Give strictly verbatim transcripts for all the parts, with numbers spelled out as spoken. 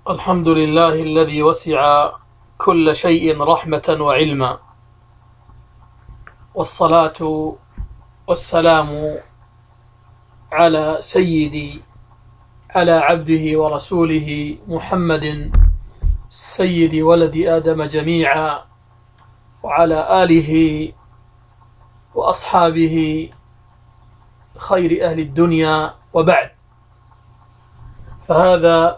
الحمد لله الذي وسع كل شيء رحمة وعلما، والصلاة والسلام على سيدي على عبده ورسوله محمد سيد ولد آدم جميعا، وعلى آله وأصحابه خير أهل الدنيا. وبعد، فهذا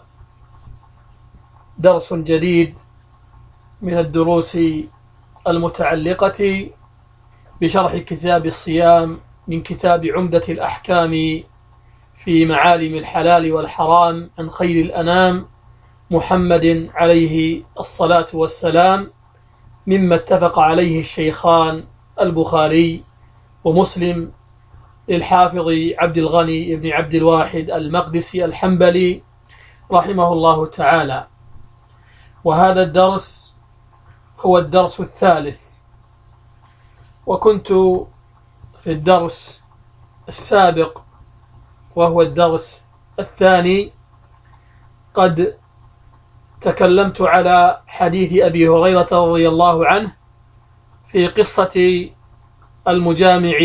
درس جديد من الدروس المتعلقة بشرح كتاب الصيام من كتاب عمدة الأحكام في معالم الحلال والحرام عن خير الأنام محمد عليه الصلاة والسلام، مما اتفق عليه الشيخان البخاري ومسلم للحافظ عبد الغني بن عبد الواحد المقدسي الحنبلي رحمه الله تعالى. وهذا الدرس هو الدرس الثالث، وكنت في الدرس السابق وهو الدرس الثاني قد تكلمت على حديث أبي هريرة رضي الله عنه في قصة المجامع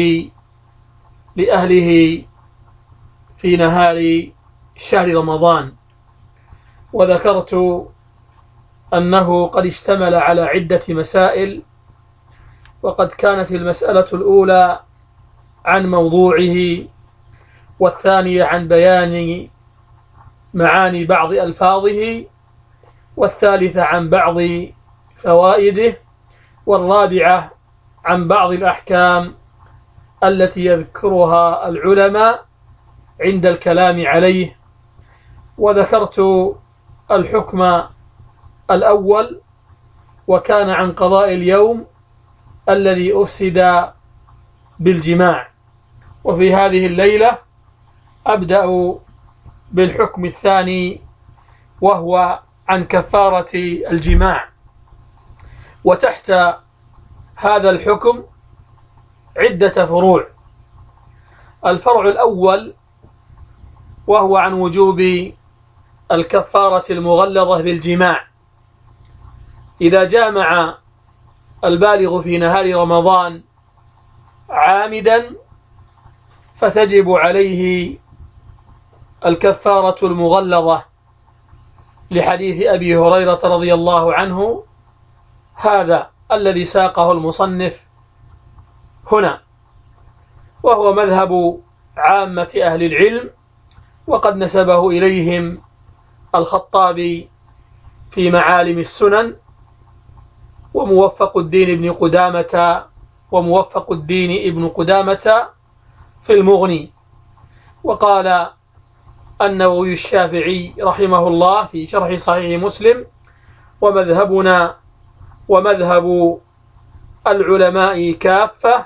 لأهله في نهار شهر رمضان، وذكرت أنه قد اشتمل على عدة مسائل، وقد كانت المسألة الأولى عن موضوعه، والثانية عن بيان معاني بعض ألفاظه، والثالثة عن بعض فوائده، والرابعة عن بعض الأحكام التي يذكرها العلماء عند الكلام عليه. وذكرت الحكم الأول، وكان عن قضاء اليوم الذي أفسد بالجماع. وفي هذه الليلة أبدأ بالحكم الثاني، وهو عن كفارة الجماع. وتحت هذا الحكم عدة فروع. الفرع الأول وهو عن وجوب الكفارة المغلظة بالجماع. إذا جامع البالغ في نهار رمضان عامدا فتجب عليه الكفارة المغلظة، لحديث أبي هريرة رضي الله عنه هذا الذي ساقه المصنف هنا، وهو مذهب عامة أهل العلم، وقد نسبه إليهم الخطابي في معالم السنن، وموفق الدين ابن قدامة وموفق الدين ابن قدامة في المغني. وقال النووي الشافعي رحمه الله في شرح صحيح مسلم: ومذهبنا ومذهب العلماء كافة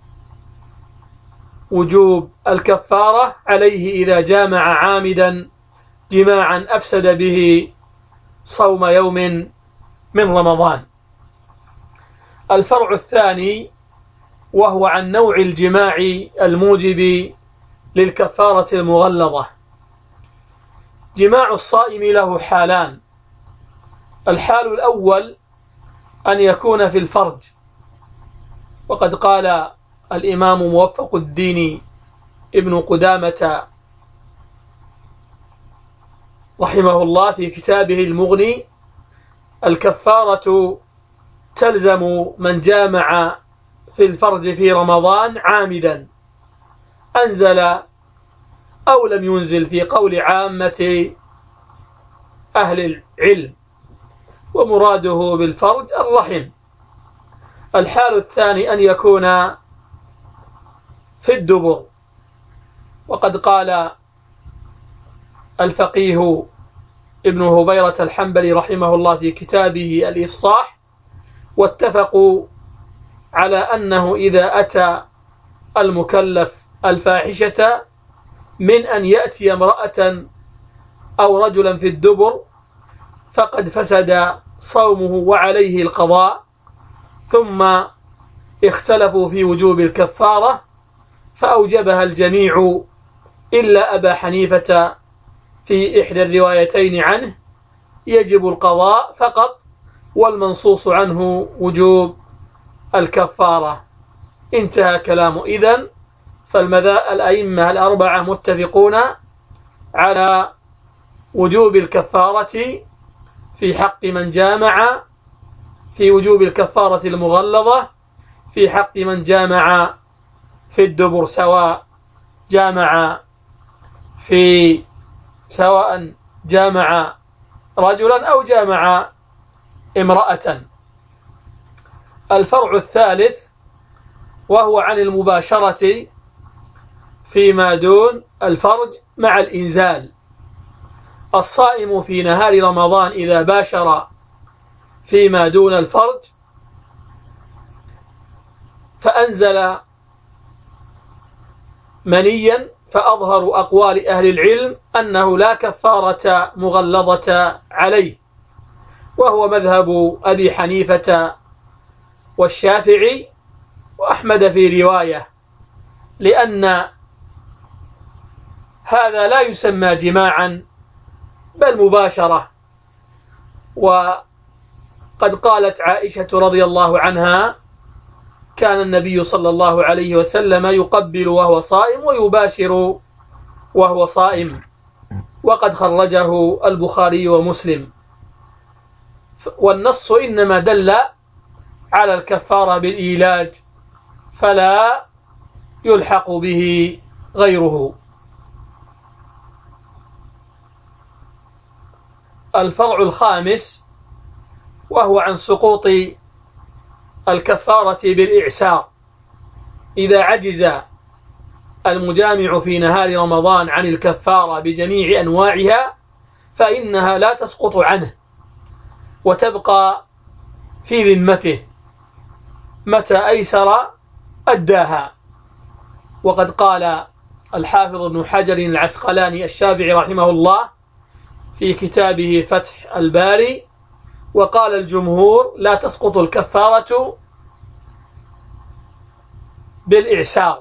وجوب الكفارة عليه إذا جامع عامدا جماعا أفسد به صوم يوم من رمضان. الفرع الثاني وهو عن نوع الجماع الموجب للكفارة المغلظة. جماع الصائم له حالان: الحال الأول أن يكون في الفرج، وقد قال الإمام موفق الدين ابن قدامة رحمه الله في كتابه المغني: الكفارة تلزم من جامع في الفرج في رمضان عامدا، أنزل أو لم ينزل، في قول عامة أهل العلم، ومراده بالفرج الرحم. الحال الثاني أن يكون في الدبر، وقد قال الفقيه ابن هبيرة الحنبلي رحمه الله في كتابه الإفصاح: واتفقوا على أنه إذا أتى المكلف الفاحشة من أن يأتي امرأة أو رجلا في الدبر فقد فسد صومه وعليه القضاء. ثم اختلفوا في وجوب الكفارة فأوجبها الجميع إلا أبا حنيفة في إحدى الروايتين عنه: يجب القضاء فقط، والمنصوص عنه وجوب الكفارة. انتهى كلامه. إذن فالأئمة الأربعة متفقون على وجوب الكفارة في حق من جامع، في وجوب الكفارة المغلظة في حق من جامع في الدبر، سواء جامع في سواء جامع رجلا أو جامع امرأة. الفرع الثالث وهو عن المباشرة فيما دون الفرج مع الإنزال. الصائم في نهار رمضان إذا باشر فيما دون الفرج فأنزل منيا، فأظهر أقوال أهل العلم أنه لا كفارة مغلظة عليه، وهو مذهب أبي حنيفة والشافعي وأحمد في رواية، لأن هذا لا يسمى جماعا بل مباشرة. وقد قالت عائشة رضي الله عنها: كان النبي صلى الله عليه وسلم يقبل وهو صائم ويباشر وهو صائم، وقد خرجه البخاري ومسلم. والنص إنما دل على الكفارة بالإيلاج، فلا يلحق به غيره. الفرع الخامس وهو عن سقوط الكفارة بالإعسار. إذا عجز المجامع في نهار رمضان عن الكفارة بجميع أنواعها فإنها لا تسقط عنه وتبقى في ذمته، متى أيسر أداها. وقد قال الحافظ ابن حجر العسقلاني الشافعي رحمه الله في كتابه فتح الباري: وقال الجمهور لا تسقط الكفارة بالإعسار،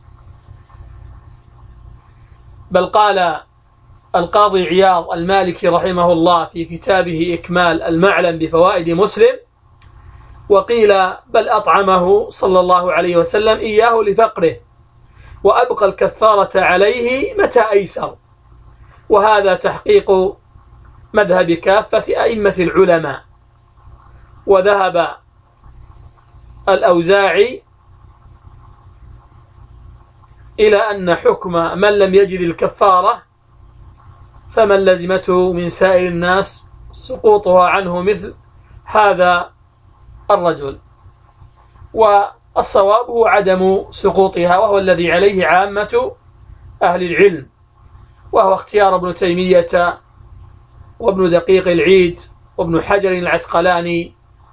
بل قال القاضي عياض المالكي رحمه الله في كتابه إكمال المعلم بفوائد مسلم: وقيل بل أطعمه صلى الله عليه وسلم إياه لفقره، وأبقى الكفارة عليه متى أيسر. وهذا تحقيق مذهب كافة أئمة العلماء. وذهب الأوزاعي إلى أن حكم من لم يجد الكفارة فمن لزمته من سائر الناس سقوطها عنه مثل هذا الرجل، والصواب هو عدم سقوطها، وهو الذي عليه عامة أهل العلم، وهو اختيار ابن تيمية وابن دقيق العيد وابن حجر العسقلاني،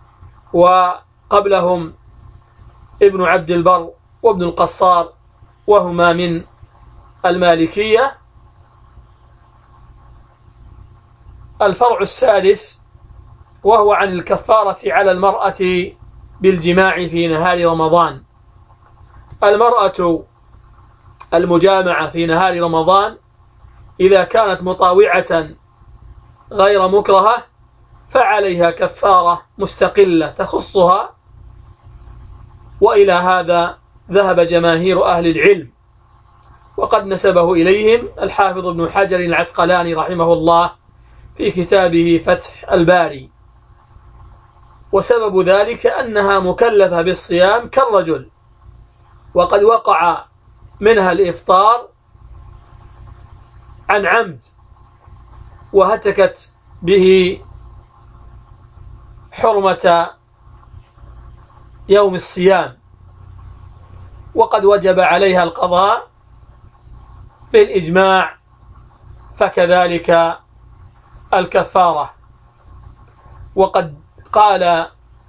وقبلهم ابن عبد البر وابن القصار، وهما من المالكية. الفرع السادس وهو عن الكفارة على المرأة بالجماع في نهار رمضان. المرأة المجامعة في نهار رمضان إذا كانت مطاوعة غير مكرهة فعليها كفارة مستقلة تخصها، وإلى هذا ذهب جماهير أهل العلم، وقد نسبه إليهم الحافظ ابن حجر العسقلاني رحمه الله في كتابه فتح الباري. وسبب ذلك أنها مكلفة بالصيام كالرجل، وقد وقع منها الإفطار عن عمد وهتكت به حرمة يوم الصيام، وقد وجب عليها القضاء بالإجماع، فكذلك الكفارة. وقد قال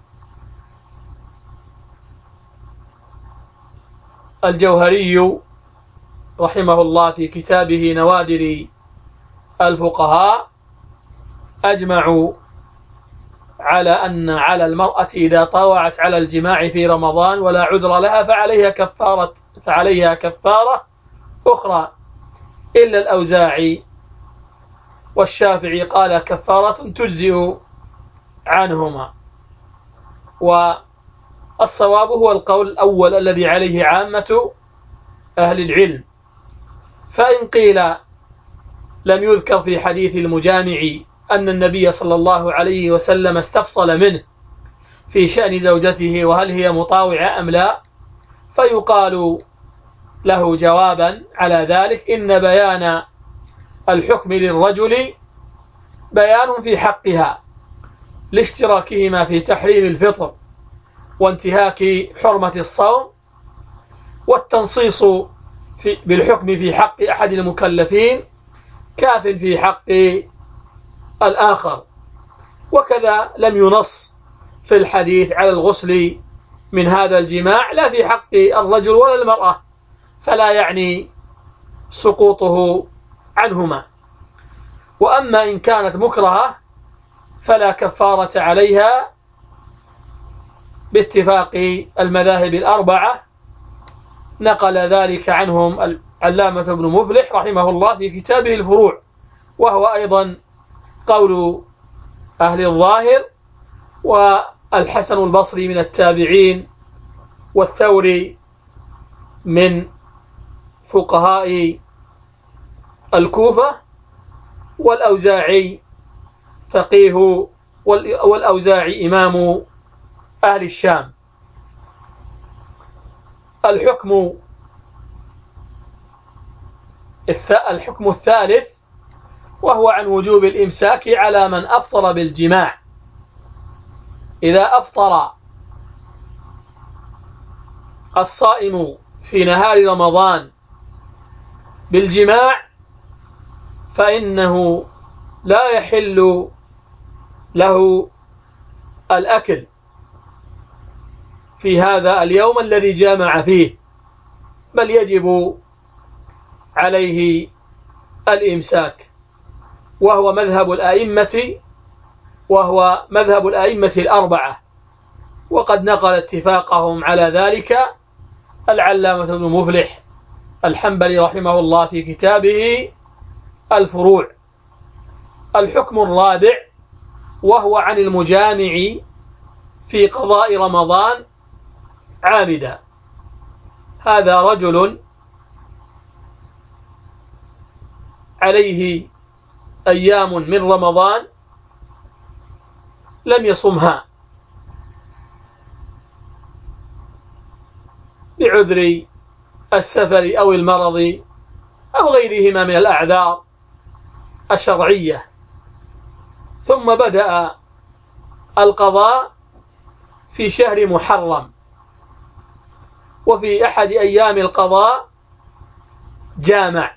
الجوهري رحمه الله في كتابه نوادر الفقهاء: أجمعوا على أن على المرأة إذا طاوعت على الجماع في رمضان ولا عذر لها فعليها كفارة فعليها كفارة أخرى، إلا الأوزاعي والشافعي قال كفارة تجزئ عنهما. والصواب هو القول الأول الذي عليه عامة أهل العلم. فإن قيل لم يذكر في حديث المجامع أن النبي صلى الله عليه وسلم استفصل منه في شأن زوجته وهل هي مطاوعة أم لا، فيقال له جوابا على ذلك: إن بيان الحكم للرجل بيان في حقها لاشتراكهما في تحريم الفطر وانتهاك حرمة الصوم، والتنصيص في بالحكم في حق أحد المكلفين كاف في حق الآخر. وكذا لم ينص في الحديث على الغسل من هذا الجماع لا في حق الرجل ولا المرأة، فلا يعني سقوطه عنهما. وأما إن كانت مكرهة فلا كفارة عليها باتفاق المذاهب الأربعة، نقل ذلك عنهم العلامة ابن مفلح رحمه الله في كتابه الفروع، وهو أيضا قول أهل الظاهر والحسن البصري من التابعين والثوري من فقهاء الكوفة والأوزاعي فقيه والأوزاعي إمام أهل الشام. الحكم الحكم الثالث وهو عن وجوب الإمساك على من أفطر بالجماع. إذا أفطر الصائم في نهار رمضان بالجماع فإنه لا يحل له الأكل في هذا اليوم الذي جامع فيه، بل يجب عليه الإمساك، وهو مذهب الأئمة وهو مذهب الأئمة الأربعة، وقد نقل اتفاقهم على ذلك العلامة ابن مفلح الحنبلي رحمه الله في كتابه الفروع. الحكم الرابع وهو عن المجامع في قضاء رمضان عامدا. هذا رجل عليه أيام من رمضان لم يصمها بعذر السفر أو المرض أو غيرهما من الأعذار الشرعية، ثم بدأ القضاء في شهر محرم، وفي أحد أيام القضاء جامع،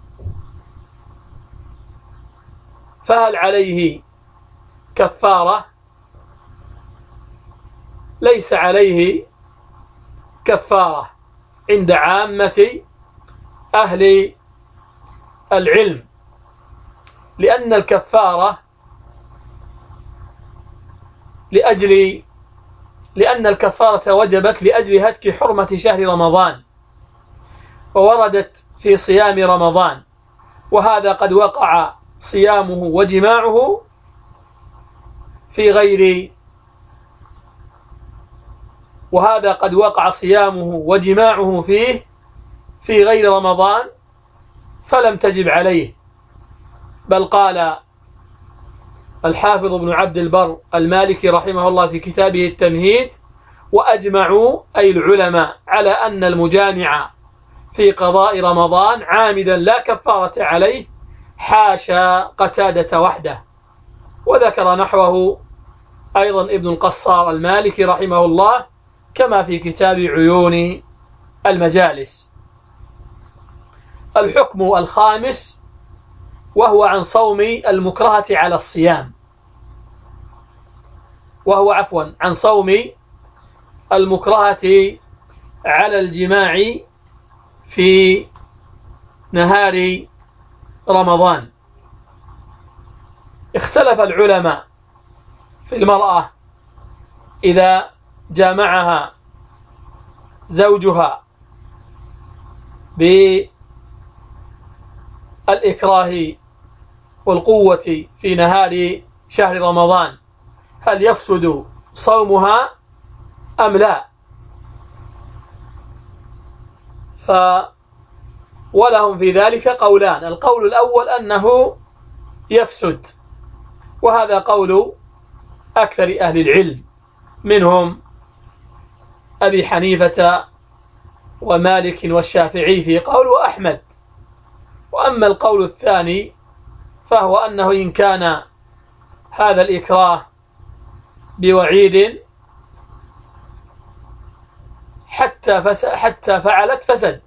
فهل عليه كفارة؟ ليس عليه كفارة عند عامة أهل العلم، لأن الكفارة لأجل لأن الكفارة وجبت لأجل هتك حرمة شهر رمضان، ووردت في صيام رمضان، وهذا قد وقع صيامه وجماعه في غير وهذا قد وقع صيامه وجماعه فيه في غير رمضان فلم تجب عليه. بل قال الحافظ ابن عبد البر المالكي رحمه الله في كتابه التمهيد: وأجمعوا أي العلماء على أن المجامع في قضاء رمضان عامدا لا كفارة عليه، حاشا قتادة وحده. وذكر نحوه أيضا ابن القصار المالكي رحمه الله كما في كتاب عيون المجالس. الحكم الخامس وهو عن صوم المكرهة على الصيام وهو عفوا عن صوم المكرهة على الجماع في نهار رمضان. اختلف العلماء في المرأة إذا جامعها زوجها بالإكراه والقوة في نهار شهر رمضان، هل يفسد صومها أم لا؟ ف ولهم في ذلك قولان. القول الأول أنه يفسد، وهذا قول أكثر أهل العلم، منهم أبي حنيفة ومالك والشافعي في قول، وأحمد. وأما القول الثاني فهو أنه إن كان هذا الإكراه بوعيد حتى فس حتى فعلت فسد،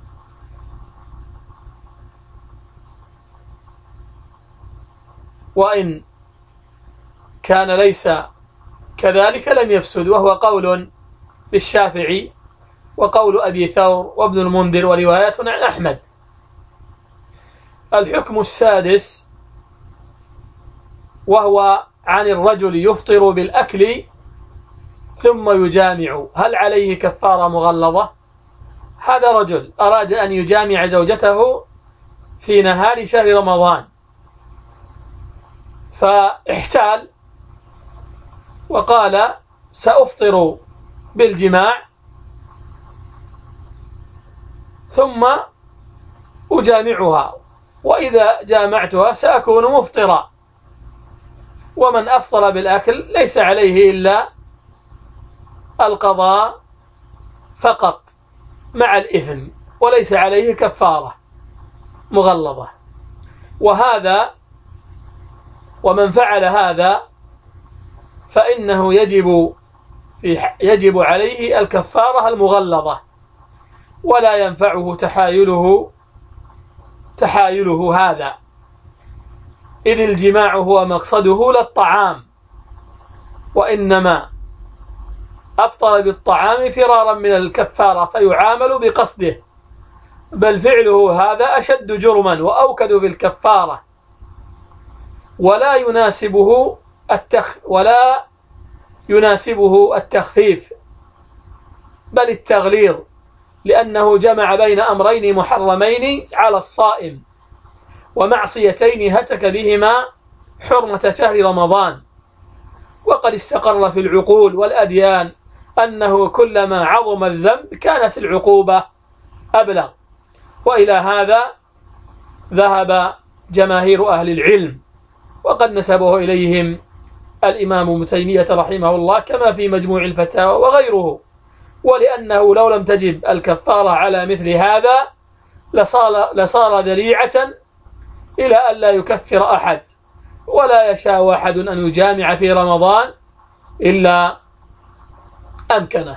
وإن كان ليس كذلك لم يفسد، وهو قول للشافعي وقول أبي ثور وابن المنذر وروايات عن أحمد. الحكم السادس وهو عن الرجل يفطر بالأكل ثم يجامع، هل عليه كفارة مغلظة؟ هذا رجل أراد أن يجامع زوجته في نهار شهر رمضان، فاحتال وقال سأفطر بالجماع ثم أجامعها، وإذا جامعتها سأكون مفطرا. ومن أفطر بالأكل ليس عليه إلا القضاء فقط مع الإثم، وليس عليه كفارة مغلظة. وهذا ومن فعل هذا فإنه يجب في يجب عليه الكفارة المغلظة، ولا ينفعه تحايله تحايله هذا، إذ الجماع هو مقصده لا الطعام، وإنما أفطر بالطعام فرارا من الكفارة فيعامل بقصده، بل فعله هذا أشد جرما وأوكد في الكفارة، ولا يناسبه التخ ولا يناسبه التخفيف بل التغليظ، لأنه جمع بين أمرين محرمين على الصائم ومعصيتين هتك بهما حرمة شهر رمضان. وقد استقر في العقول والأديان أنه كلما عظم الذنب كانت العقوبة أبلغ، وإلى هذا ذهب جماهير أهل العلم، وقد نسبه إليهم الإمام ابن تيمية رحمه الله كما في مجموع الفتاوى وغيره. ولأنه لو لم تجب الكفارة على مثل هذا لصار, لصار ذريعة إلى أن لا يكفر أحد، ولا يشاء أحد أن يجامع في رمضان إلا أمكنه.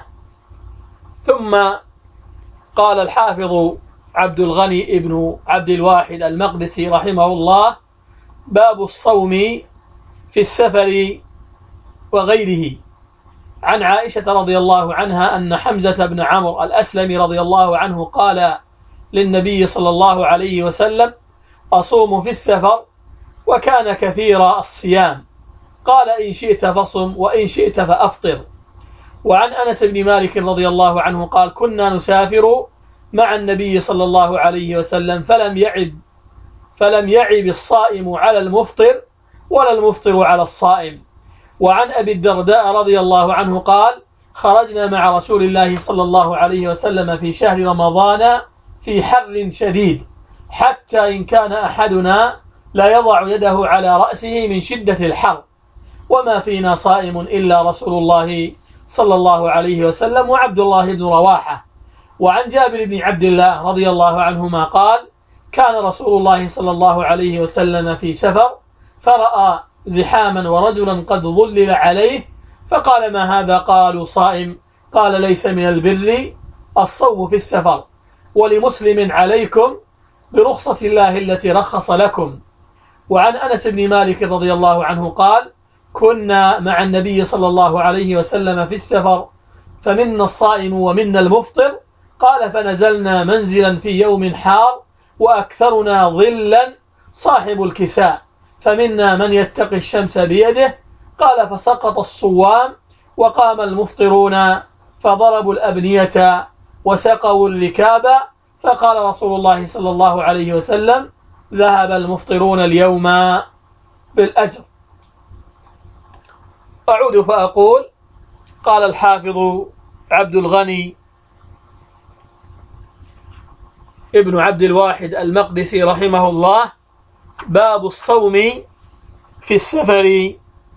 ثم قال الحافظ عبد الغني ابن عبد الواحد المقدسي رحمه الله: باب الصوم في السفر وغيره. عن عائشة رضي الله عنها أن حمزة بن عمرو الأسلمي رضي الله عنه قال للنبي صلى الله عليه وسلم: أصوم في السفر، وكان كثير الصيام، قال: إن شئت فصم وإن شئت فأفطر. وعن أنس بن مالك رضي الله عنه قال: كنا نسافر مع النبي صلى الله عليه وسلم فلم يعب فلم يعب الصائم على المفطر ولا المفطر على الصائم. وعن أبي الدرداء رضي الله عنه قال: خرجنا مع رسول الله صلى الله عليه وسلم في شهر رمضان في حر شديد، حتى إن كان أحدنا لا يضع يده على رأسه من شدة الحر، وما فينا صائم إلا رسول الله صلى الله عليه وسلم وعبد الله بن رواحة. وعن جابر بن عبد الله رضي الله عنهما قال: كان رسول الله صلى الله عليه وسلم في سفر فرأى زحاما ورجلا قد ظلل عليه، فقال: ما هذا؟ قالوا: صائم. قال: ليس من البر الصوم في السفر، ولمسلم: عليكم برخصة الله التي رخص لكم. وعن أنس بن مالك رضي الله عنه قال: كنا مع النبي صلى الله عليه وسلم في السفر، فمنا الصائم ومنا المفطر، قال: فنزلنا منزلا في يوم حار وأكثرنا ظلا صاحب الكساء، فمنا من يتقي الشمس بيده، قال: فسقط الصوام وقام المفطرون فضربوا الأبنية وسقوا الركاب، فقال رسول الله صلى الله عليه وسلم: ذهب المفطرون اليوم بالأجر. أعود فأقول: قال الحافظ عبد الغني ابن عبد الواحد المقدسي رحمه الله: باب الصوم في السفر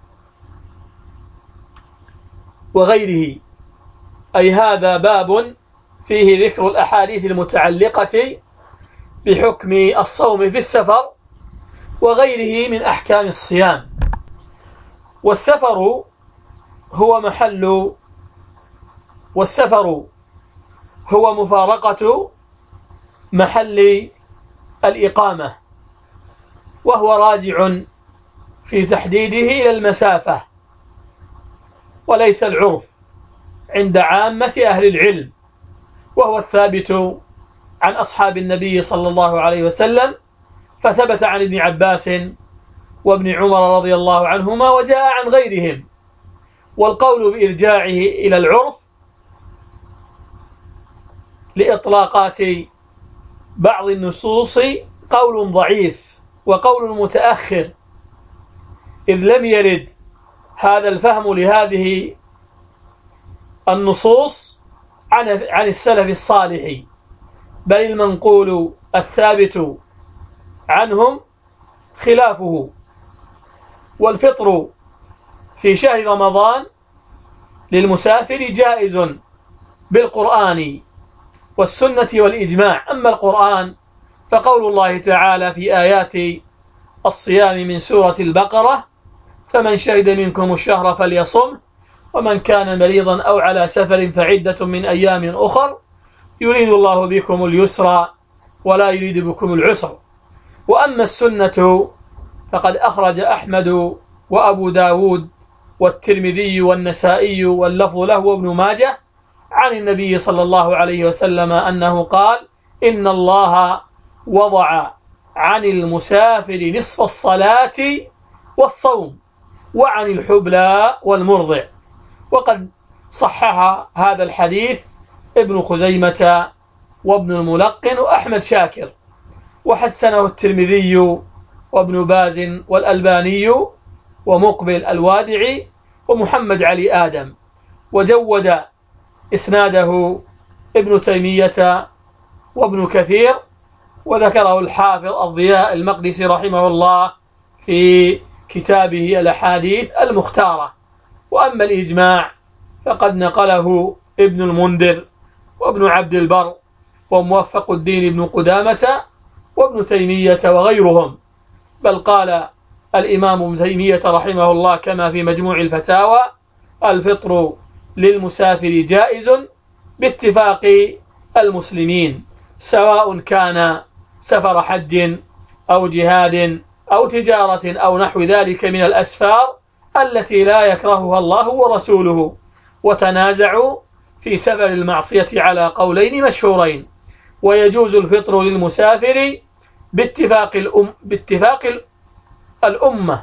وغيره، أي هذا باب فيه ذكر الأحاديث المتعلقة بحكم الصوم في السفر وغيره من أحكام الصيام. والسفر هو محل والسفر هو مفارقة محل الإقامة، وهو راجع في تحديده إلى المسافة وليس العرف عند عامة أهل العلم، وهو الثابت عن أصحاب النبي صلى الله عليه وسلم، فثبت عن ابن عباس وابن عمر رضي الله عنهما وجاء عن غيرهم. والقول بإرجاعه إلى العرف لإطلاقات بعض النصوص قول ضعيف وقول متأخر، إذ لم يرد هذا الفهم لهذه النصوص عن عن السلف الصالح، بل المنقول الثابت عنهم خلافه. والفطر في شهر رمضان للمسافر جائز بالقرآن والسنة والإجماع. أما القرآن فقول الله تعالى في آيات الصيام من سورة البقرة: فمن شهد منكم الشهر فليصم، ومن كان مريضا أو على سفر فعدة من أيام أخر، يريد الله بكم اليسر ولا يريد بكم العسر. وأما السنة فقد أخرج أحمد وأبو داود والترمذي والنسائي واللفظ له وابن ماجه عن النبي صلى الله عليه وسلم أنه قال: إن الله وضع عن المسافر نصف الصلاة والصوم وعن الحبلى والمرضع. وقد صحح هذا الحديث ابن خزيمة وابن الملقن وأحمد شاكر، وحسنه الترمذي وابن باز والألباني ومقبل الوادعي ومحمد علي آدم، وجود إسناده ابن تيمية وابن كثير، وذكره الحافظ الضياء المقدسي رحمه الله في كتابه الأحاديث المختارة. وأما الإجماع فقد نقله ابن المنذر وابن عبد البر وموفق الدين ابن قدامة وابن تيمية وغيرهم، بل قال الإمام ابن تيمية رحمه الله كما في مجموع الفتاوى: الفطر للمسافر جائز باتفاق المسلمين، سواء كان سفر حج أو جهاد أو تجارة أو نحو ذلك من الأسفار التي لا يكرهها الله ورسوله. وتنازعوا في سفر المعصية على قولين مشهورين: ويجوز الفطر للمسافر باتفاق الأم باتفاق الأمة،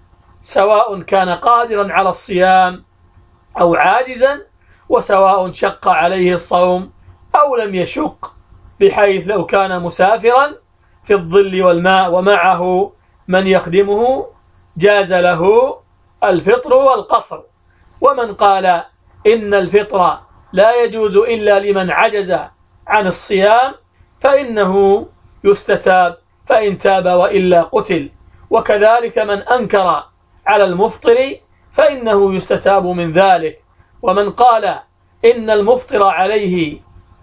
سواء كان قادرا على الصيام أو عاجزا، وسواء شق عليه الصوم أو لم يشق، بحيث لو كان مسافرا في الظل والماء ومعه من يخدمه جاز له الفطر والقصر. ومن قال إن الفطر لا يجوز إلا لمن عجز عن الصيام فإنه يستتاب، فإن تاب وإلا قتل. وكذلك من أنكر على المفطر فإنه يستتاب من ذلك. ومن قال إن المفطر عليه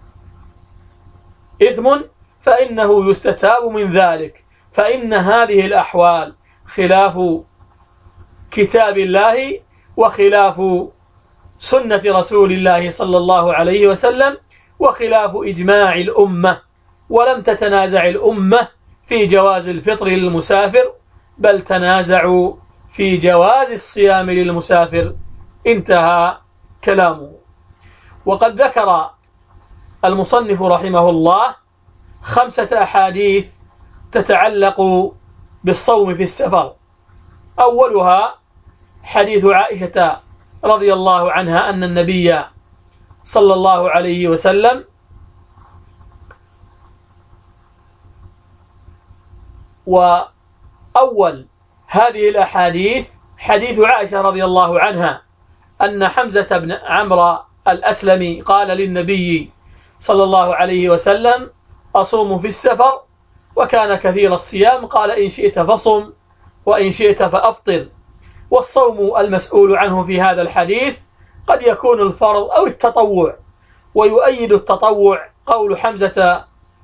إثم فإنه يستتاب من ذلك، فإن هذه الأحوال خلاف كتاب الله وخلاف سنة رسول الله صلى الله عليه وسلم وخلاف إجماع الأمة. ولم تتنازع الأمة في جواز الفطر للمسافر، بل تنازعوا في جواز الصيام للمسافر. انتهى كلامه. وقد ذكر المصنف رحمه الله خمسة أحاديث تتعلق بالصوم في السفر. أولها حديث عائشة رضي الله عنها أن النبي صلى الله عليه وسلم وأول هذه الأحاديث حديث عائشة رضي الله عنها أن حمزة بن عمرو الأسلمي قال للنبي صلى الله عليه وسلم: أصوم في السفر، وكان كثير الصيام، قال: إن شئت فصم وإن شئت فأفطر. والصوم المسؤول عنه في هذا الحديث قد يكون الفرض أو التطوع، ويؤيد التطوع قول حمزة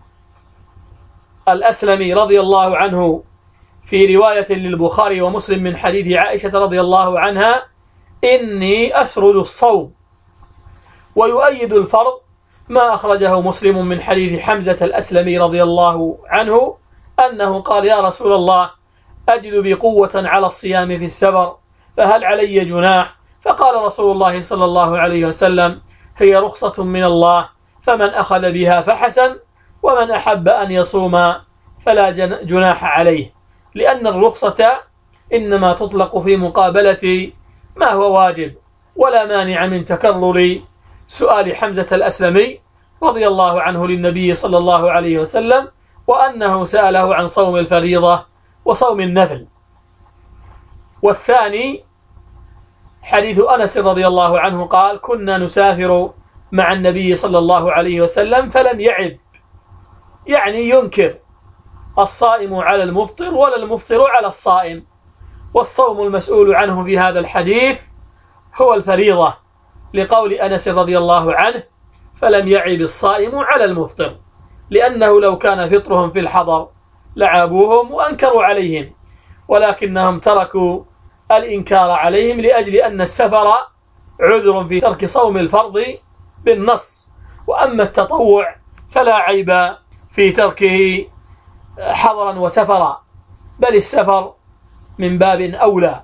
الأسلمي رضي الله عنه في رواية للبخاري ومسلم من حديث عائشة رضي الله عنها: إني أسرد الصوم. ويؤيد الفرض ما أخرجه مسلم من حديث حمزة الأسلمي رضي الله عنه أنه قال: يا رسول الله، أجد بقوة على الصيام في السفر، فهل علي جناح؟ فقال رسول الله صلى الله عليه وسلم: هي رخصة من الله، فمن أخذ بها فحسن، ومن أحب أن يصوم فلا جناح عليه. لأن الرخصة إنما تطلق في مقابلة ما هو واجب، ولا مانع من تكرر سؤال حمزة الأسلمي رضي الله عنه للنبي صلى الله عليه وسلم، وأنه سأله عن صوم الفريضة وصوم النفل. والثاني حديث أنس رضي الله عنه قال: كنا نسافر مع النبي صلى الله عليه وسلم فلم يعب، يعني ينكر الصائم على المفطر ولا المفطر على الصائم. والصوم المسؤول عنه في هذا الحديث هو الفريضة، لقول أنس رضي الله عنه: فلم يعب الصائم على المفطر، لأنه لو كان فطرهم في الحضر لعابوهم وأنكروا عليهم، ولكنهم تركوا الإنكار عليهم لأجل أن السفر عذر في ترك صوم الفرض بالنص، وأما التطوع فلا عيب في تركه حضرا وسفرا، بل السفر من باب أولى.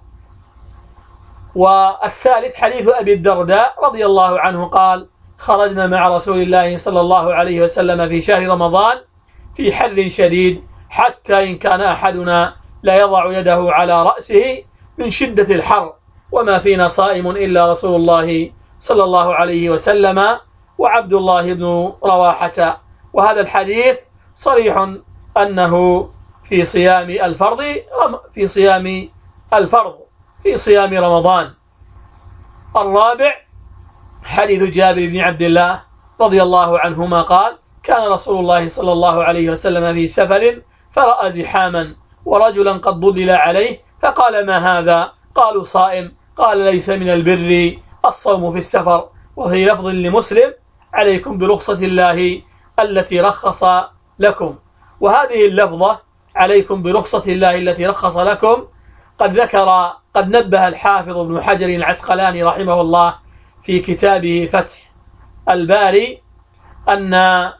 والثالث حديث أبي الدرداء رضي الله عنه قال: خرجنا مع رسول الله صلى الله عليه وسلم في شهر رمضان في حر شديد، حتى إن كان أحدنا لا يضع يده على رأسه من شدة الحر، وما فينا صائم إلا رسول الله صلى الله عليه وسلم وعبد الله بن رواحة. وهذا الحديث صريح أنه في صيام الفرض في صيام الفرض في صيام رمضان. الرابع حديث جابر بن عبد الله رضي الله عنهما قال: كان رسول الله صلى الله عليه وسلم في سفر فرأى زحاما ورجلا قد ضلل عليه، فقال: ما هذا؟ قالوا: صائم. قال: ليس من البر الصوم في السفر. وفي لفظ لمسلم: عليكم برخصة الله التي رخص لكم. وهذه اللفظة عليكم برخصة الله التي رخص لكم قد ذكر قد نبه الحافظ ابن حجر العسقلاني رحمه الله في كتابه فتح الباري أن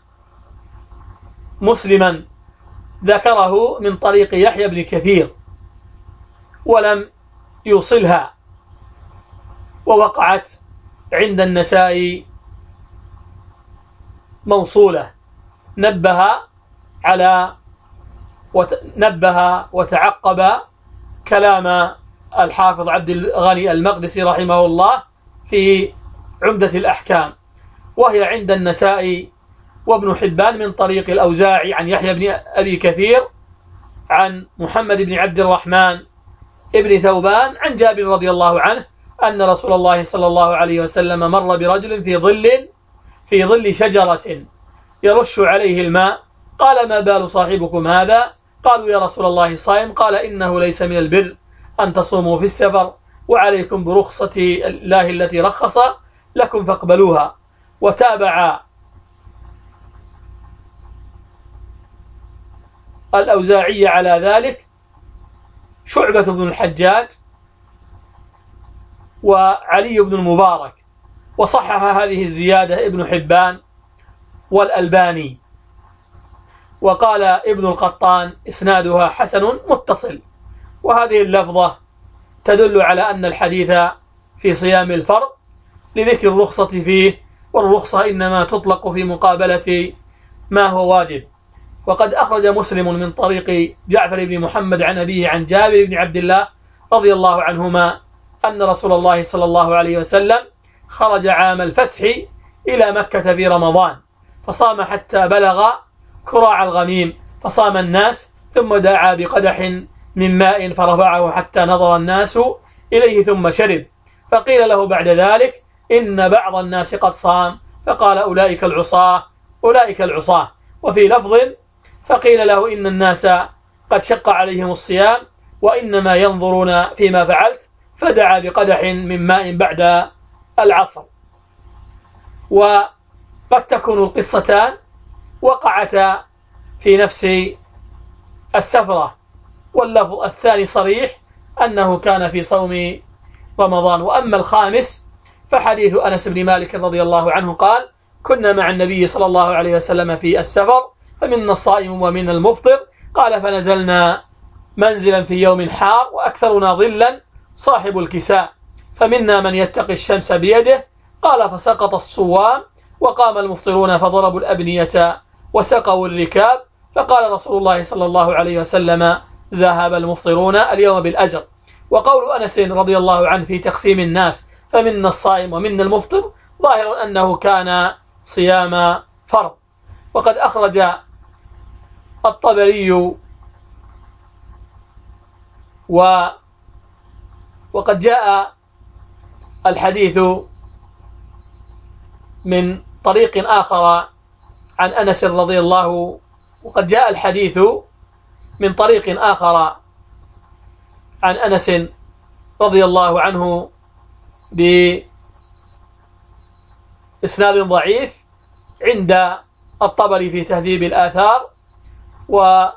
مسلما ذكره من طريق يحيى بن كثير ولم يوصلها، ووقعت عند النسائي موصولة. نبه على نبه وتعقب كلام الحافظ عبد الغني المقدسي رحمه الله في عمدة الأحكام، وهي عند النسائي وابن حبان من طريق الأوزاعي عن يحيى بن أبي كثير عن محمد بن عبد الرحمن ابن ثوبان عن جابر رضي الله عنه أن رسول الله صلى الله عليه وسلم مر برجل في ظل في ظل شجرة يرش عليه الماء، قال: ما بال صاحبكم هذا؟ قالوا: يا رسول الله صائم. قال: إنه ليس من البر أن تصوموا في السفر، وعليكم برخصة الله التي رخص لكم فاقبلوها. وتابع الأوزاعي على ذلك شعبة بن الحجاج وعلي بن المبارك، وصحح هذه الزيادة ابن حبان والألباني. وقال ابن القطان: إسنادها حسن متصل. وهذه اللفظة تدل على أن الحديث في صيام الفرض لذكر الرخصة فيه، والرخصة إنما تطلق في مقابلة ما هو واجب. وقد أخرج مسلم من طريق جعفر بن محمد عن أبيه عن جابر بن عبد الله رضي الله عنهما أن رسول الله صلى الله عليه وسلم خرج عام الفتح إلى مكة في رمضان، فصام حتى بلغ كراع الغميم، فصام الناس ثم دعا بقدح من ماء فرفعه حتى نظر الناس إليه ثم شرب. فقيل له بعد ذلك إن بعض الناس قد صام، فقال أولئك العصاة أولئك العصاة. وفي لفظ فقيل له إن الناس قد شق عليهم الصيام وإنما ينظرون فيما فعلت، فدعا بقدح من ماء بعد العصر. وقد تكون القصتان وقعتا في نفس السفرة، واللفظ الثاني صريح أنه كان في صوم رمضان. وأما الخامس فحديث أنس بن مالك رضي الله عنه قال: كنا مع النبي صلى الله عليه وسلم في السفر فمنا الصائم ومنا المفطر، قال فنزلنا منزلا في يوم حار وأكثرنا ظلا صاحب الكساء، فمنا من يتقي الشمس بيده، قال فسقط الصوام وقام المفطرون فضربوا الأبنية وسقوا الركاب، فقال رسول الله صلى الله عليه وسلم: ذهب المفطرون اليوم بالأجر. وقول أنس رضي الله عنه في تقسيم الناس فمنا الصائم ومنا المفطر ظاهر أنه كان صيام فرض. وقد أخرج الطبري و وقد جاء الحديث من طريق آخر عن أنس رضي الله وقد جاء الحديث من طريق آخر عن أنس رضي الله عنه بإسناد ضعيف عند الطبري في تهذيب الآثار وفي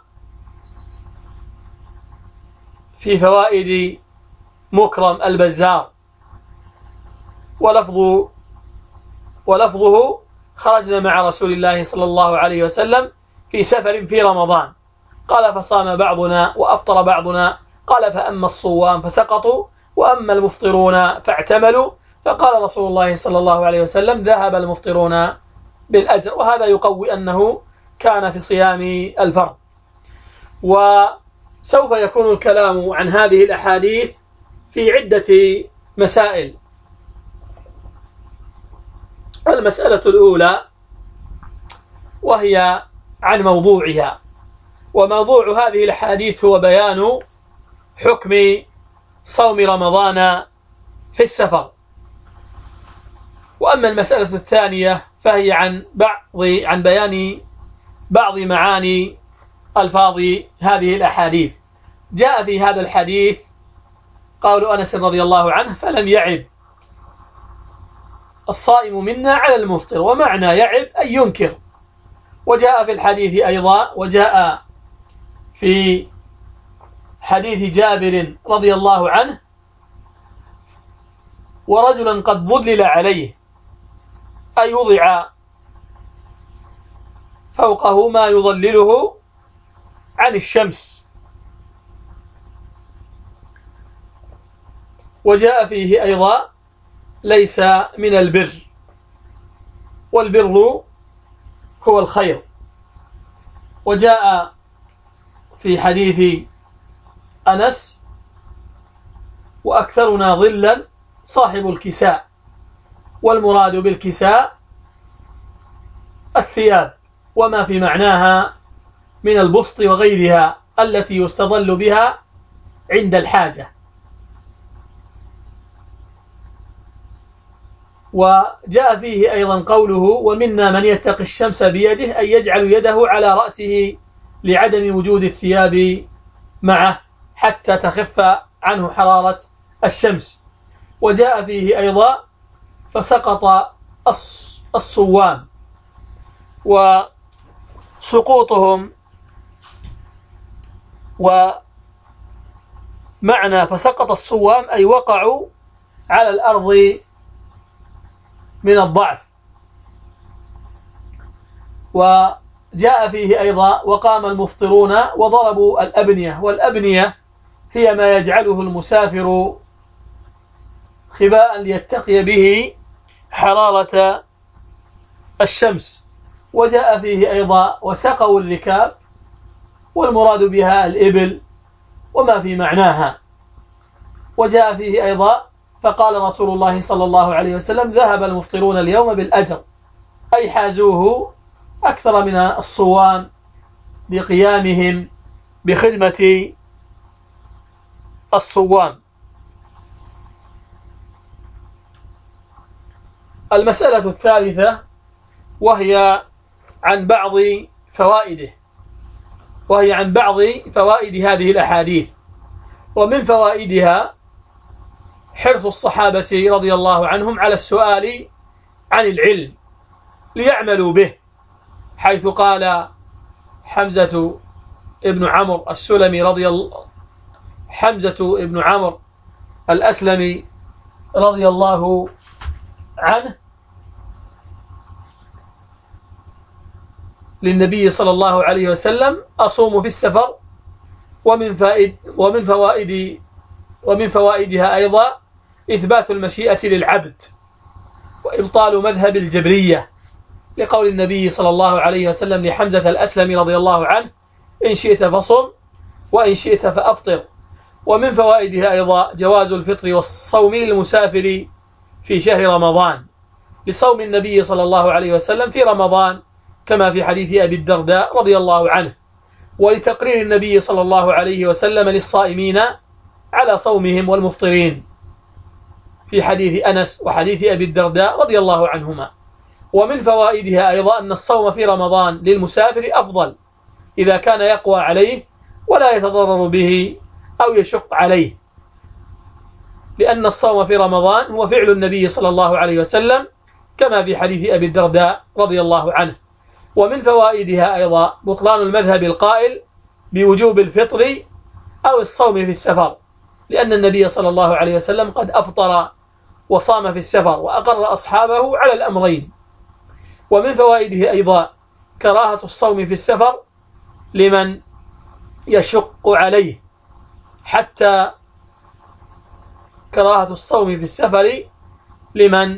فوائد مكرم البزار، ولفظ ولفظه: خرجنا مع رسول الله صلى الله عليه وسلم في سفر في رمضان، قال فصام بعضنا وأفطر بعضنا، قال فأما الصوام فسقطوا وأما المفطرون فاعتملوا، فقال رسول الله صلى الله عليه وسلم: ذهب المفطرون بالأجر. وهذا يقوي أنه كان في صيام الفرض. وسوف يكون الكلام عن هذه الأحاديث في عدة مسائل. المسألة الأولى وهي عن موضوعها، وموضوع هذه الأحاديث هو بيان حكم صوم رمضان في السفر. وأما المسألة الثانية فهي عن بعض عن بيان بعض معاني ألفاظ هذه الأحاديث. جاء في هذا الحديث قول أنس رضي الله عنه: فلم يعب الصائم منا على المفطر، ومعنى يعب أن ينكر. وجاء في الحديث أيضا وجاء في حديث جابر رضي الله عنه: ورجلا قد ظلل عليه، أي وضع فوقه ما يظلله عن الشمس. وجاء فيه أيضا: ليس من البر، والبر هو الخير. وجاء في حديث أنس: وأكثرنا ظلا صاحب الكساء، والمراد بالكساء الثياب وما في معناها من البسط وغيرها التي يستظل بها عند الحاجة. وجاء فيه أيضا قوله: ومنا من يتقي الشمس بيده، أي يجعل يده على رأسه لعدم وجود الثياب معه حتى تخف عنه حرارة الشمس. وجاء فيه أيضا: فسقط الصوام. وسقوطهم ومعنى فسقط الصوام أي وقعوا على الأرض من الضعف. وجاء فيه أيضا: وقام المفطرون وضربوا الأبنية، والأبنية هي ما يجعله المسافر خباء ليتقي به حرارة الشمس. وجاء فيه أيضا: وسقوا الركاب، والمراد بها الإبل وما في معناها. وجاء فيه أيضا: فقال رسول الله صلى الله عليه وسلم: ذهب المفطرون اليوم بالأجر، أي حازوه أكثر من الصوام بقيامهم بخدمة الصوام. المسألة الثالثة وهي عن بعض فوائده وهي عن بعض فوائد هذه الأحاديث. ومن فوائدها حرص الصحابة رضي الله عنهم على السؤال عن العلم ليعملوا به، حيث قال حمزة ابن عمرو السلمي رضي الله حمزة ابن عمرو الأسلمي رضي الله عنه للنبي صلى الله عليه وسلم: أصوم في السفر. ومن فائد ومن فوائد ومن فوائدها أيضا إثبات المشيئة للعبد وإبطال مذهب الجبرية، لقول النبي صلى الله عليه وسلم لحمزة الأسلمي رضي الله عنه: إن شئت فصم وإن شئت فأفطر. ومن فوائدها أيضا جواز الفطر والصوم للمسافر في شهر رمضان، لصوم النبي صلى الله عليه وسلم في رمضان كما في حديث أبي الدرداء رضي الله عنه، ولتقرير النبي صلى الله عليه وسلم للصائمين على صومهم والمفطرين في حديث أنس وحديث أبي الدرداء رضي الله عنهما. ومن فوائدها أيضا أن الصوم في رمضان للمسافر أفضل إذا كان يقوى عليه ولا يتضرر به أو يشق عليه، لأن الصوم في رمضان هو فعل النبي صلى الله عليه وسلم كما في حديث أبي الدرداء رضي الله عنه. ومن فوائدها أيضا بطلان المذهب القائل بوجوب الفطر أو الصوم في السفر، لأن النبي صلى الله عليه وسلم قد أفطر وصام في السفر وأقر أصحابه على الأمرين. ومن فوائده أيضا كراهة الصوم في السفر لمن يشق عليه، حتى كراهة الصوم في السفر لمن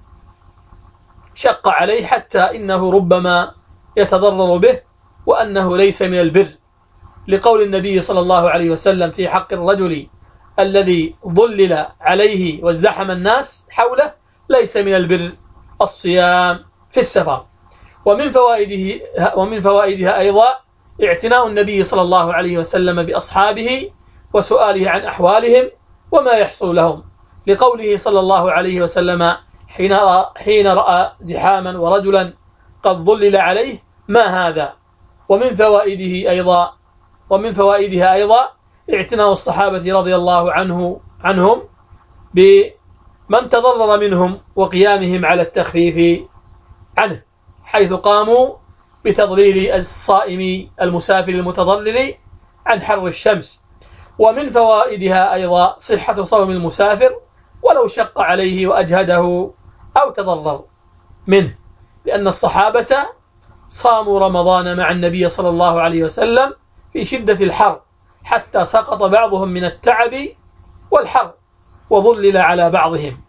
شق عليه حتى إنه ربما يتضرر به، وأنه ليس من البر، لقول النبي صلى الله عليه وسلم في حق الرجل الذي ضلل عليه وازدحم الناس حوله: ليس من البر الصيام في السفر. ومن فوائده ومن فوائدها أيضا اعتناء النبي صلى الله عليه وسلم بأصحابه وسؤاله عن أحوالهم وما يحصل لهم، لقوله صلى الله عليه وسلم حين رأى, حين رأى زحاما ورجلا قد ضلل عليه: ما هذا؟ ومن فوائده أيضا ومن فوائدها أيضا اعتناء الصحابة رضي الله عنه عنهم بمن تضرر منهم وقيامهم على التخفيف عنه، حيث قاموا بتضليل الصائم المسافر المتضلل عن حر الشمس. ومن فوائدها أيضا صحة صوم المسافر ولو شق عليه وأجهده أو تضرر منه، لأن الصحابة صاموا رمضان مع النبي صلى الله عليه وسلم في شدة الحر حتى سقط بعضهم من التعب والحر وظلل على بعضهم.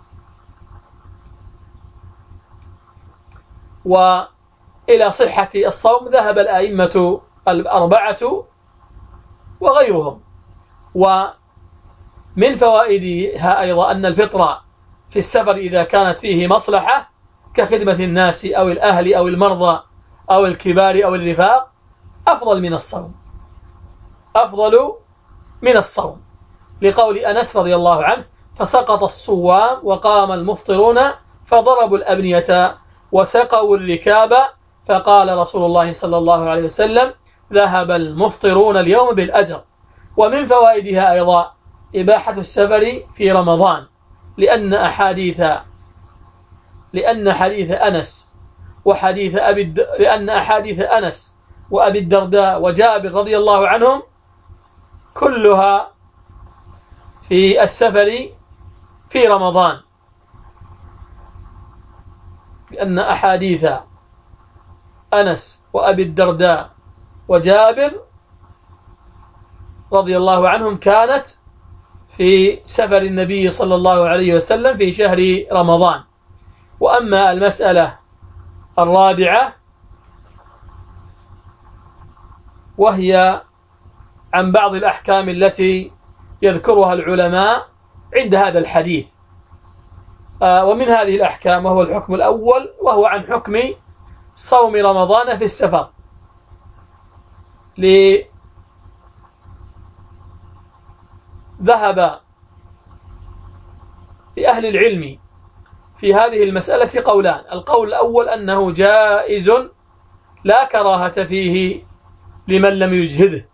وإلى صحة الصوم ذهب الأئمة الأربعة وغيرهم. ومن فوائدها أيضا أن الفطر في السفر إذا كانت فيه مصلحة كخدمة الناس أو الأهل أو المرضى أو الكبار أو الرفاق أفضل من الصوم أفضل من الصوم لقول أنس رضي الله عنه: فسقط الصوام وقام المفطرون فضربوا الأبنية وسقوا الركاب فقال رسول الله صلى الله عليه وسلم: ذهب المفطرون اليوم بالأجر. ومن فوائدها أيضا إباحة السفر في رمضان، لأن أحاديث لأن حديث أنس وحديث أبي الد... لأن أحاديث أنس وأبي الدرداء وجابر رضي الله عنهم كلها في السفر في رمضان، لأن أحاديث أنس وأبي الدرداء وجابر رضي الله عنهم كانت في سفر النبي صلى الله عليه وسلم في شهر رمضان. وأما المسألة الرابعة وهي عن بعض الأحكام التي يذكرها العلماء عند هذا الحديث، ومن هذه الأحكام وهو الحكم الأول وهو عن حكم صوم رمضان في السفر، ذهب لأهل العلم في هذه المسألة قولان. القول الأول أنه جائز لا كراهة فيه لمن لم يجهده،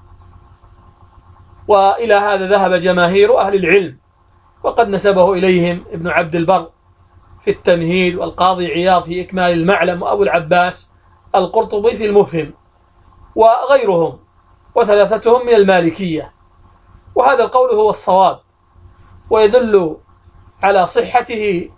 وإلى هذا ذهب جماهير أهل العلم، وقد نسبه إليهم ابن عبد البر في التمهيد، والقاضي عياض في إكمال المعلم، وأبو العباس القرطبي في المفهم، وغيرهم، وثلاثتهم من المالكية. وهذا القول هو الصواب، ويدل على صحته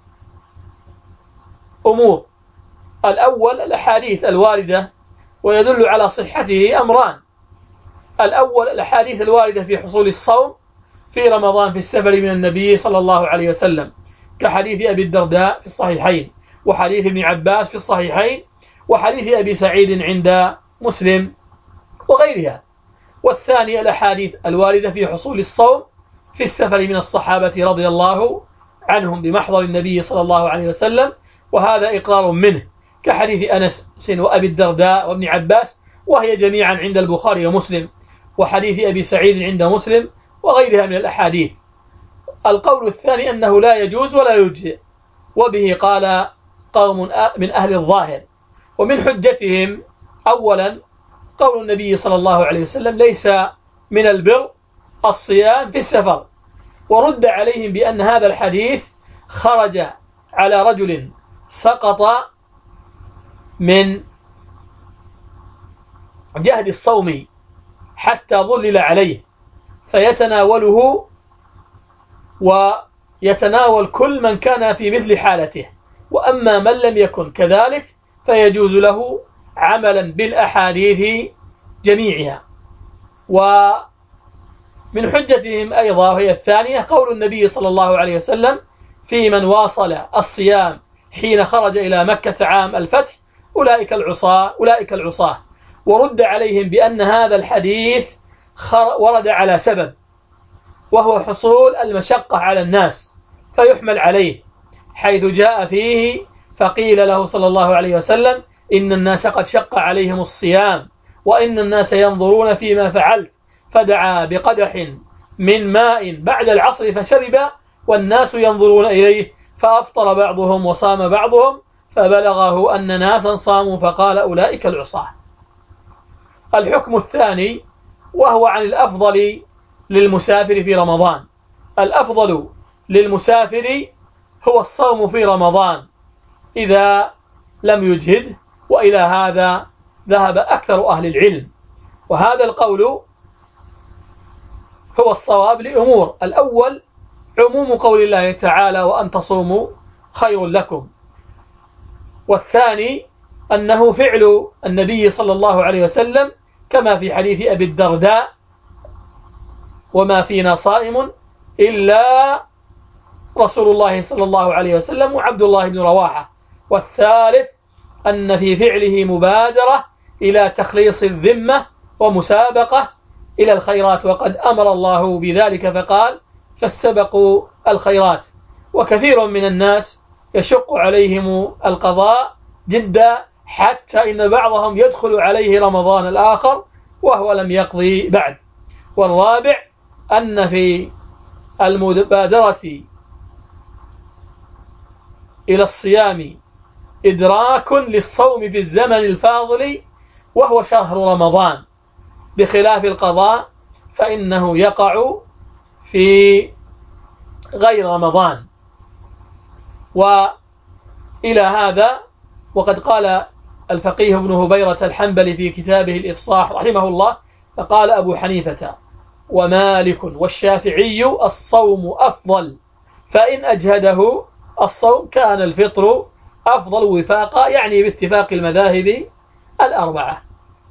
أمور. الأول الأحاديث الواردة، ويدل على صحته أمران. الأول الأحاديث الواردة في حصول الصوم في رمضان في السفر من النبي صلى الله عليه وسلم، كحديث أبي الدرداء في الصحيحين، وحديث ابن عباس في الصحيحين، وحديث أبي سعيد عند مسلم وغيرها. والثاني الأحاديث الواردة في حصول الصوم في السفر من الصحابة رضي الله عنهم بمحضر النبي صلى الله عليه وسلم، وهذا إقرار منه، كحديث أنس وأبي الدرداء وابن عباس، وهي جميعا عند البخاري ومسلم، وحديث أبي سعيد عند مسلم وغيرها من الأحاديث. القول الثاني أنه لا يجوز ولا يجزئ، وبه قال قوم من أهل الظاهر. ومن حجتهم أولا قول النبي صلى الله عليه وسلم: ليس من البر الصيام في السفر. ورد عليهم بأن هذا الحديث خرج على رجل سقط من جهد الصوم حتى ظلل عليه، فيتناوله ويتناول كل من كان في مثل حالته، وأما من لم يكن كذلك فيجوز له عملا بالأحاديث جميعها. ومن حجتهم أيضا وهي الثانية قول النبي صلى الله عليه وسلم في من واصل الصيام حين خرج إلى مكة عام الفتح: أولئك العصاة أولئك العصاة. ورد عليهم بأن هذا الحديث ورد على سبب، وهو حصول المشقة على الناس، فيحمل عليه، حيث جاء فيه فقيل له صلى الله عليه وسلم: إن الناس قد شق عليهم الصيام، وإن الناس ينظرون فيما فعلت، فدعا بقدح من ماء بعد العصر فشرب، والناس ينظرون إليه، فأفطر بعضهم وصام بعضهم، فبلغه أن ناسا صاموا فقال: أولئك العصاة. الحكم الثاني وهو عن الأفضل للمسافر في رمضان. الأفضل للمسافر هو الصوم في رمضان إذا لم يجهد، وإلى هذا ذهب أكثر أهل العلم. وهذا القول هو الصواب لأمور: الأول عموم قول الله تعالى: وأن تصوموا خير لكم. والثاني أنه فعل النبي صلى الله عليه وسلم، كما في حديث أبي الدرداء: وما فينا صائم إلا رسول الله صلى الله عليه وسلم وعبد الله بن رواحة. والثالث أن في فعله مبادرة إلى تخليص الذمة ومسابقة إلى الخيرات، وقد أمر الله بذلك فقال: فاستبقوا الخيرات. وكثير من الناس يشق عليهم القضاء جدا، حتى إن بعضهم يدخل عليه رمضان الآخر وهو لم يقضي بعد. والرابع أن في المبادرة إلى الصيام إدراك للصوم في الزمن الفاضل وهو شهر رمضان، بخلاف القضاء فإنه يقع في غير رمضان. وإلى هذا وقد قال الفقيه ابن هبيرة الحنبلي في كتابه الإفصاح رحمه الله، فقال أبو حنيفة ومالك والشافعي: الصوم أفضل، فإن أجهده الصوم كان الفطر أفضل وفاقا، يعني باتفاق المذاهب الأربعة.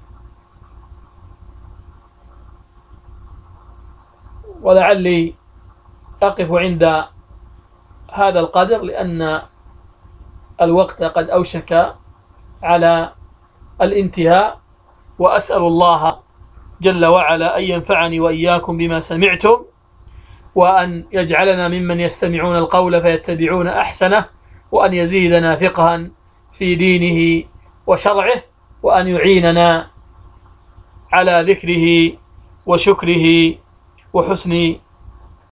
ولعلي أقف عند هذا القدر، لأن الوقت قد أوشك على الانتهاء، وأسأل الله جل وعلا أن ينفعني وإياكم بما سمعتم، وأن يجعلنا ممن يستمعون القول فيتبعون أحسنه، وأن يزيدنا فقها في دينه وشرعه، وأن يعيننا على ذكره وشكره وحسن